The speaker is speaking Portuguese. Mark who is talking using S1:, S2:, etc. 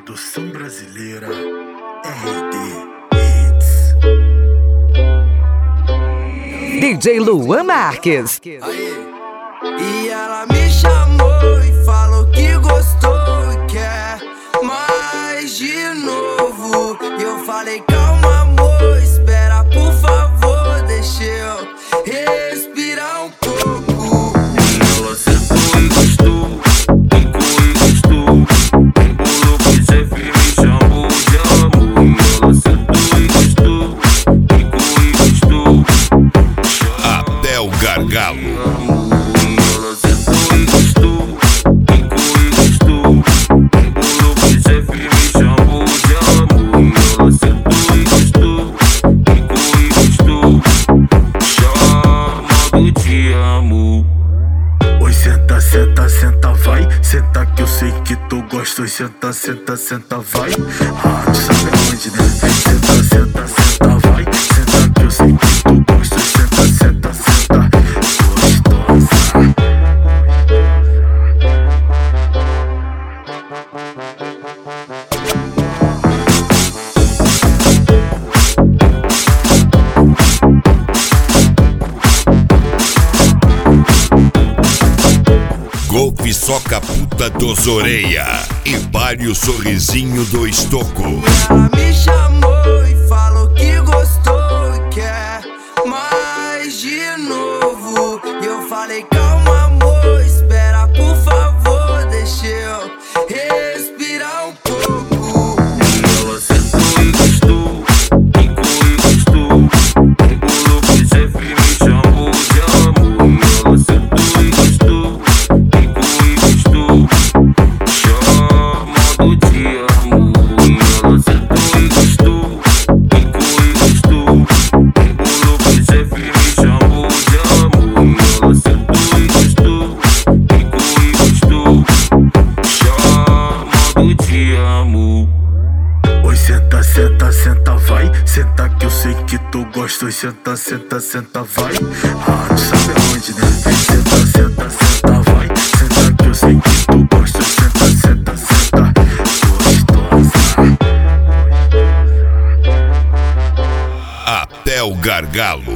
S1: Produção brasileira RD Hits.
S2: DJ Luan Marques.
S3: E ela me chamou e falou que gostou e quer mais de novo. E eu falei, calma amor, espera por favor, deixa eu respirar um pouco.
S4: E ela sentou e gostou, ficou e gostou. Embolou que chefe me chamou de amor. E ela sentou e gostou, ficou e gostou.
S5: Até o gargalo.
S1: Oi, senta, senta, senta, vai. Senta que eu sei que tu gosta. Oi, senta, senta, senta, vai. Ah, tu sabe aonde, né? Senta, senta, senta, vai. Senta que eu sei que tu gosta. Oi, senta, senta, senta, gostosa.
S5: Golpe soca puta dos orelha e vale o sorrisinho do estoco.
S3: Ela me chamou e falou que gostou e quer mais de novo. E eu falei, calma amor, espera por favor, deixa eu respirar um pouco.
S4: E ela sentou e gostou, ficou e gostou. Embolou que chefe me chamou de amor. E ela sentou e gostou, ficou e gostou. Chamado de amor. E ela sentou e gostou, ficou e gostou. Embolou que chefe me chamou de amor. E ela sentou e gostou, ficou e gostou. Chamado de amor.
S1: Oi, senta, senta, senta, vai. Senta que eu sei que tu gosta. Oi, senta, senta, senta, vai. Ah, tu sabe aonde, né? Senta, senta, senta, vai. Senta que eu sei que tu gosta. Oi, senta, senta, senta, gostosa.
S5: Até o gargalo.